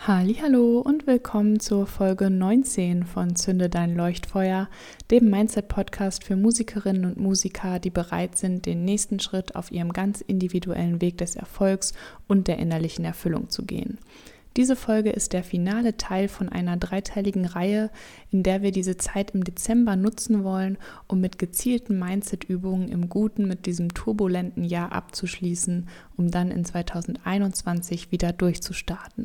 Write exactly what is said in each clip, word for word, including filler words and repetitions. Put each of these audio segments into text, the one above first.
Hallihallo und willkommen zur Folge neunzehn von Zünde dein Leuchtfeuer, dem Mindset-Podcast für Musikerinnen und Musiker, die bereit sind, den nächsten Schritt auf ihrem ganz individuellen Weg des Erfolgs und der innerlichen Erfüllung zu gehen. Diese Folge ist der finale Teil von einer dreiteiligen Reihe, in der wir diese Zeit im Dezember nutzen wollen, um mit gezielten Mindset-Übungen im Guten mit diesem turbulenten Jahr abzuschließen, um dann in zweitausendeinundzwanzig wieder durchzustarten.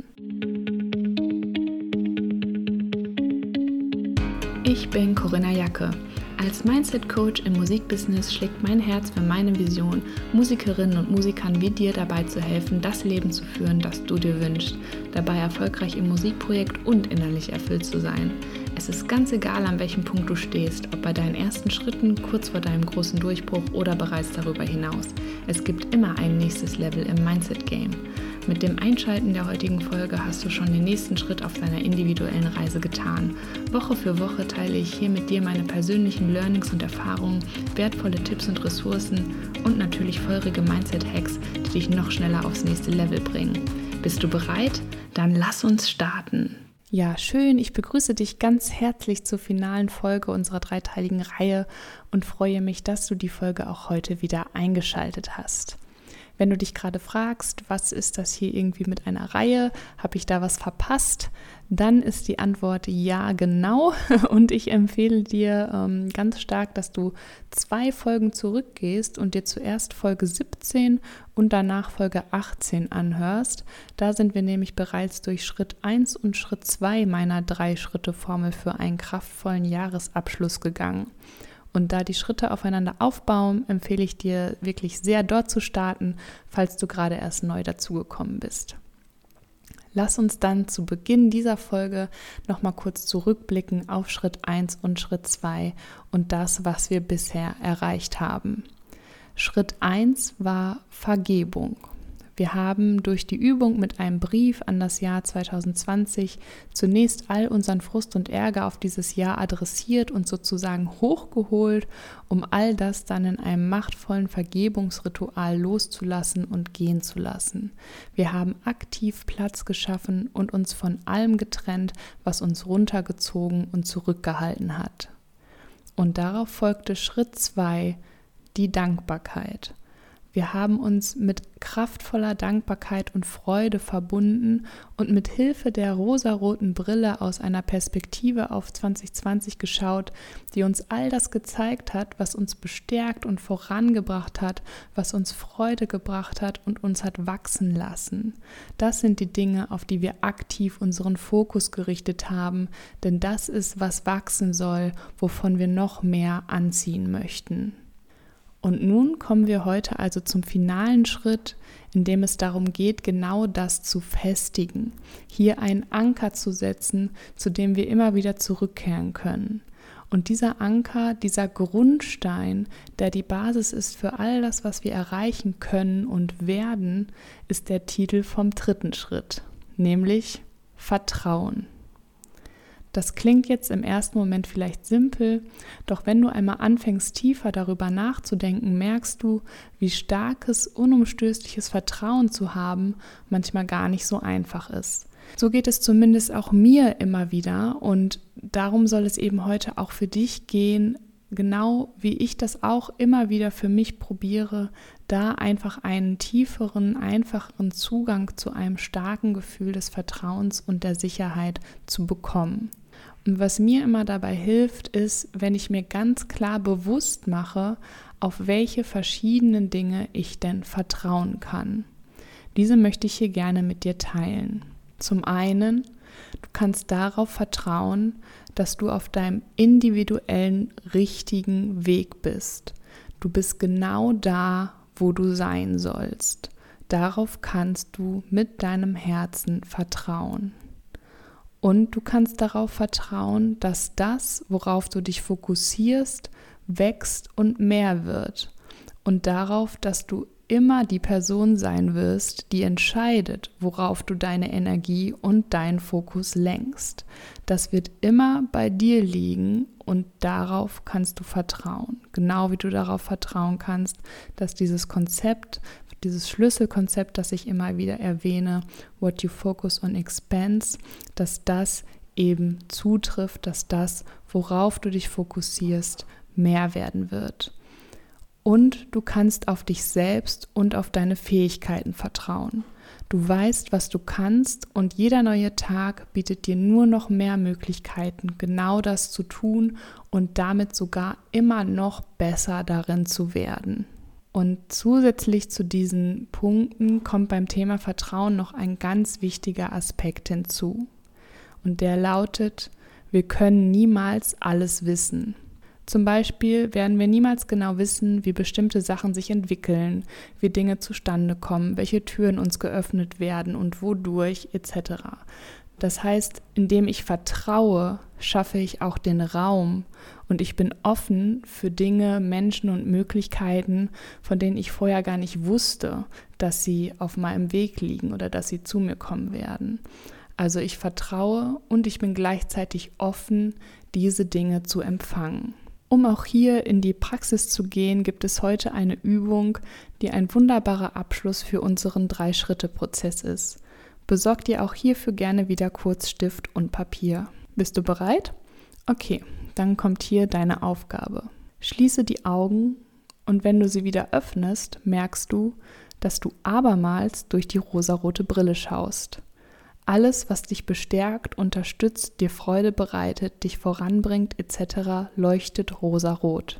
Ich bin Corinna Jacke. Als Mindset-Coach im Musikbusiness schlägt mein Herz für meine Vision, Musikerinnen und Musikern wie dir dabei zu helfen, das Leben zu führen, das du dir wünschst, dabei erfolgreich im Musikprojekt und innerlich erfüllt zu sein. Es ist ganz egal, an welchem Punkt du stehst, ob bei deinen ersten Schritten, kurz vor deinem großen Durchbruch oder bereits darüber hinaus. Es gibt immer ein nächstes Level im Mindset-Game. Mit dem Einschalten der heutigen Folge hast du schon den nächsten Schritt auf deiner individuellen Reise getan. Woche für Woche teile ich hier mit dir meine persönlichen Learnings und Erfahrungen, wertvolle Tipps und Ressourcen und natürlich feurige Mindset-Hacks, die dich noch schneller aufs nächste Level bringen. Bist du bereit? Dann lass uns starten. Ja, schön. Ich begrüße dich ganz herzlich zur finalen Folge unserer dreiteiligen Reihe und freue mich, dass du die Folge auch heute wieder eingeschaltet hast. Wenn du dich gerade fragst, was ist das hier irgendwie mit einer Reihe? Habe ich da was verpasst? Dann ist die Antwort ja, genau. Und ich empfehle dir ähm, ganz stark, dass du zwei Folgen zurückgehst und dir zuerst Folge siebzehn und danach Folge achtzehn anhörst. Da sind wir nämlich bereits durch Schritt eins und Schritt zwei meiner Drei-Schritte-Formel für einen kraftvollen Jahresabschluss gegangen. Und da die Schritte aufeinander aufbauen, empfehle ich dir wirklich sehr, dort zu starten, falls du gerade erst neu dazugekommen bist. Lass uns dann zu Beginn dieser Folge nochmal kurz zurückblicken auf Schritt eins und Schritt zwei und das, was wir bisher erreicht haben. Schritt eins war Vergebung. Wir haben durch die Übung mit einem Brief an das Jahr zweitausendzwanzig zunächst all unseren Frust und Ärger auf dieses Jahr adressiert und sozusagen hochgeholt, um all das dann in einem machtvollen Vergebungsritual loszulassen und gehen zu lassen. Wir haben aktiv Platz geschaffen und uns von allem getrennt, was uns runtergezogen und zurückgehalten hat. Und darauf folgte Schritt zwei, die Dankbarkeit. Wir haben uns mit kraftvoller Dankbarkeit und Freude verbunden und mit Hilfe der rosaroten Brille aus einer Perspektive auf zwanzig zwanzig geschaut, die uns all das gezeigt hat, was uns bestärkt und vorangebracht hat, was uns Freude gebracht hat und uns hat wachsen lassen. Das sind die Dinge, auf die wir aktiv unseren Fokus gerichtet haben, denn das ist, was wachsen soll, wovon wir noch mehr anziehen möchten. Und nun kommen wir heute also zum finalen Schritt, in dem es darum geht, genau das zu festigen, hier einen Anker zu setzen, zu dem wir immer wieder zurückkehren können. Und dieser Anker, dieser Grundstein, der die Basis ist für all das, was wir erreichen können und werden, ist der Titel vom dritten Schritt, nämlich Vertrauen. Das klingt jetzt im ersten Moment vielleicht simpel, doch wenn du einmal anfängst, tiefer darüber nachzudenken, merkst du, wie starkes, unumstößliches Vertrauen zu haben manchmal gar nicht so einfach ist. So geht es zumindest auch mir immer wieder und darum soll es eben heute auch für dich gehen, genau wie ich das auch immer wieder für mich probiere, da einfach einen tieferen, einfacheren Zugang zu einem starken Gefühl des Vertrauens und der Sicherheit zu bekommen. Und was mir immer dabei hilft, ist, wenn ich mir ganz klar bewusst mache, auf welche verschiedenen Dinge ich denn vertrauen kann. Diese möchte ich hier gerne mit dir teilen. Zum einen, du kannst darauf vertrauen, dass du auf deinem individuellen, richtigen Weg bist. Du bist genau da, wo du sein sollst. Darauf kannst du mit deinem Herzen vertrauen. Und du kannst darauf vertrauen, dass das, worauf du dich fokussierst, wächst und mehr wird. Und darauf, dass du immer die Person sein wirst, die entscheidet, worauf du deine Energie und deinen Fokus lenkst. Das wird immer bei dir liegen und darauf kannst du vertrauen. Genau wie du darauf vertrauen kannst, dass dieses Konzept, dieses Schlüsselkonzept, das ich immer wieder erwähne, what you focus on expands, dass das eben zutrifft, dass das, worauf du dich fokussierst, mehr werden wird. Und du kannst auf dich selbst und auf deine Fähigkeiten vertrauen. Du weißt, was du kannst und jeder neue Tag bietet dir nur noch mehr Möglichkeiten, genau das zu tun und damit sogar immer noch besser darin zu werden. Und zusätzlich zu diesen Punkten kommt beim Thema Vertrauen noch ein ganz wichtiger Aspekt hinzu. Und der lautet, wir können niemals alles wissen. Zum Beispiel werden wir niemals genau wissen, wie bestimmte Sachen sich entwickeln, wie Dinge zustande kommen, welche Türen uns geöffnet werden und wodurch et cetera. Das heißt, indem ich vertraue, schaffe ich auch den Raum und ich bin offen für Dinge, Menschen und Möglichkeiten, von denen ich vorher gar nicht wusste, dass sie auf meinem Weg liegen oder dass sie zu mir kommen werden. Also ich vertraue und ich bin gleichzeitig offen, diese Dinge zu empfangen. Um auch hier in die Praxis zu gehen, gibt es heute eine Übung, die ein wunderbarer Abschluss für unseren Drei-Schritte-Prozess ist. Besorg dir auch hierfür gerne wieder kurz Stift und Papier. Bist du bereit? Okay, dann kommt hier deine Aufgabe. Schließe die Augen und wenn du sie wieder öffnest, merkst du, dass du abermals durch die rosarote Brille schaust. Alles, was dich bestärkt, unterstützt, dir Freude bereitet, dich voranbringt et cetera, leuchtet rosarot.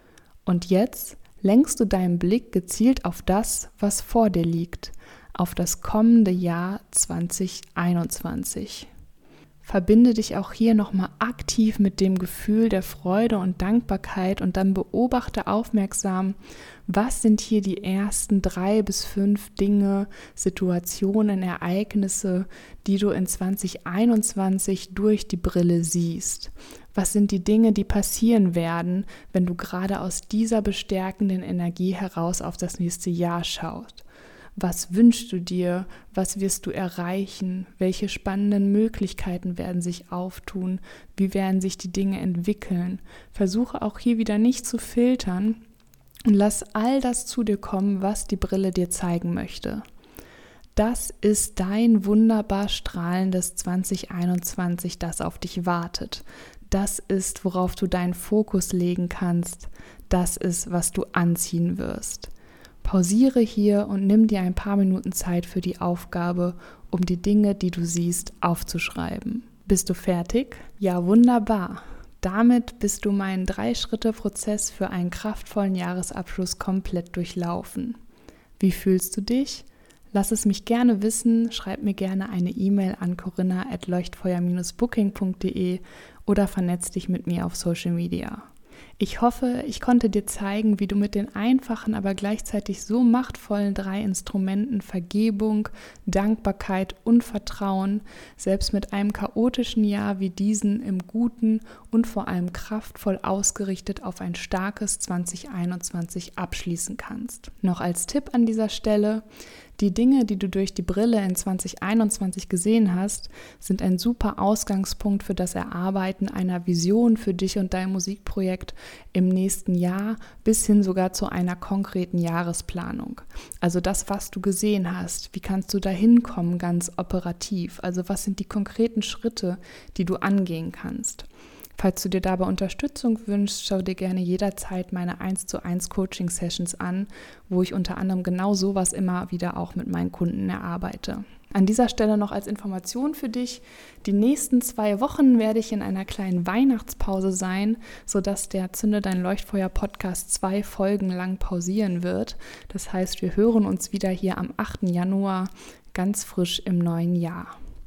Und jetzt lenkst du deinen Blick gezielt auf das, was vor dir liegt, auf das kommende Jahr zwanzig einundzwanzig. Verbinde dich auch hier nochmal aktiv mit dem Gefühl der Freude und Dankbarkeit und dann beobachte aufmerksam, was sind hier die ersten drei bis fünf Dinge, Situationen, Ereignisse, die du in zwanzig einundzwanzig durch die Brille siehst. Was sind die Dinge, die passieren werden, wenn du gerade aus dieser bestärkenden Energie heraus auf das nächste Jahr schaust? Was wünschst du dir? Was wirst du erreichen? Welche spannenden Möglichkeiten werden sich auftun? Wie werden sich die Dinge entwickeln? Versuche auch hier wieder nicht zu filtern und lass all das zu dir kommen, was die Brille dir zeigen möchte. Das ist dein wunderbar strahlendes zwanzig einundzwanzig, das auf dich wartet. Das ist, worauf du deinen Fokus legen kannst. Das ist, was du anziehen wirst. Pausiere hier und nimm dir ein paar Minuten Zeit für die Aufgabe, um die Dinge, die du siehst, aufzuschreiben. Bist du fertig? Ja, wunderbar. Damit bist du meinen Drei-Schritte-Prozess für einen kraftvollen Jahresabschluss komplett durchlaufen. Wie fühlst du dich? Lass es mich gerne wissen, schreib mir gerne eine E-Mail an corinna at leuchtfeuer Bindestrich booking punkt de oder vernetz dich mit mir auf Social Media. Ich hoffe, ich konnte dir zeigen, wie du mit den einfachen, aber gleichzeitig so machtvollen drei Instrumenten Vergebung, Dankbarkeit und Vertrauen selbst mit einem chaotischen Jahr wie diesen im Guten und vor allem kraftvoll ausgerichtet auf ein starkes zwanzig einundzwanzig abschließen kannst. Noch als Tipp an dieser Stelle: Die Dinge, die du durch die Brille in zwanzig einundzwanzig gesehen hast, sind ein super Ausgangspunkt für das Erarbeiten einer Vision für dich und dein Musikprojekt im nächsten Jahr bis hin sogar zu einer konkreten Jahresplanung. Also das, was du gesehen hast, wie kannst du da hinkommen ganz operativ? Also was sind die konkreten Schritte, die du angehen kannst? Falls du dir dabei Unterstützung wünschst, schau dir gerne jederzeit meine eins zu eins Coaching-Sessions an, wo ich unter anderem genau sowas immer wieder auch mit meinen Kunden erarbeite. An dieser Stelle noch als Information für dich: Die nächsten zwei Wochen werde ich in einer kleinen Weihnachtspause sein, sodass der Zünde dein Leuchtfeuer-Podcast zwei Folgen lang pausieren wird. Das heißt, wir hören uns wieder hier am achten Januar ganz frisch im neuen Jahr.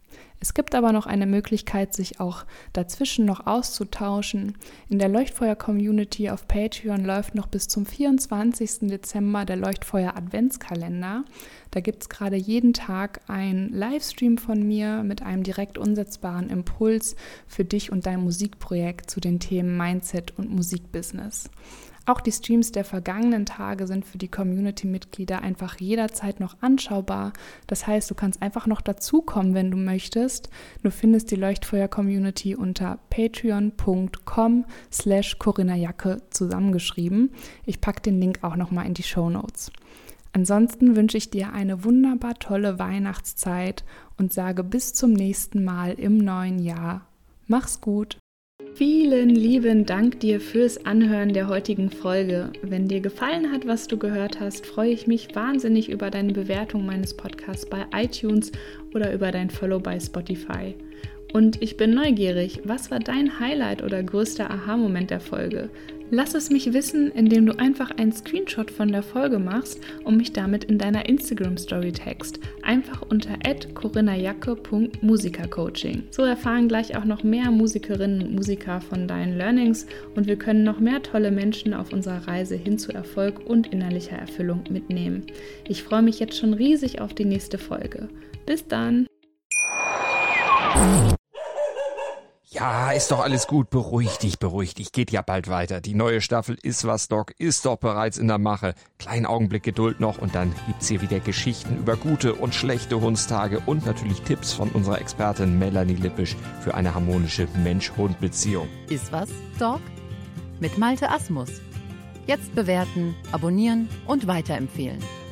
Es gibt aber noch eine Möglichkeit, sich auch dazwischen noch auszutauschen. In der Leuchtfeuer-Community auf Patreon läuft noch bis zum vierundzwanzigsten Dezember der Leuchtfeuer-Adventskalender. Da gibt es gerade jeden Tag einen Livestream von mir mit einem direkt umsetzbaren Impuls für dich und dein Musikprojekt zu den Themen Mindset und Musikbusiness. Auch die Streams der vergangenen Tage sind für die Community-Mitglieder einfach jederzeit noch anschaubar. Das heißt, du kannst einfach noch dazukommen, wenn du möchtest. Du findest die Leuchtfeuer-Community unter patreon.com slash Corinna Jacke zusammengeschrieben. Ich packe den Link auch nochmal in die Shownotes. Ansonsten wünsche ich dir eine wunderbar tolle Weihnachtszeit und sage bis zum nächsten Mal im neuen Jahr. Mach's gut! Vielen lieben Dank dir fürs Anhören der heutigen Folge. Wenn dir gefallen hat, was du gehört hast, freue ich mich wahnsinnig über deine Bewertung meines Podcasts bei iTunes oder über dein Follow bei Spotify. Und ich bin neugierig, was war dein Highlight oder größter Aha-Moment der Folge? Lass es mich wissen, indem du einfach einen Screenshot von der Folge machst und mich damit in deiner Instagram-Story tagst. Einfach unter at corinnajacke punkt musikercoaching. So erfahren gleich auch noch mehr Musikerinnen und Musiker von deinen Learnings und wir können noch mehr tolle Menschen auf unserer Reise hin zu Erfolg und innerlicher Erfüllung mitnehmen. Ich freue mich jetzt schon riesig auf die nächste Folge. Bis dann! Ja, ist doch alles gut. Beruhig dich, beruhig dich. Geht ja bald weiter. Die neue Staffel Ist was, Doc ist doch bereits in der Mache. Kleinen Augenblick Geduld noch und dann gibt's hier wieder Geschichten über gute und schlechte Hundstage und natürlich Tipps von unserer Expertin Melanie Lippisch für eine harmonische Mensch-Hund-Beziehung. Ist was, Doc? Mit Malte Asmus. Jetzt bewerten, abonnieren und weiterempfehlen.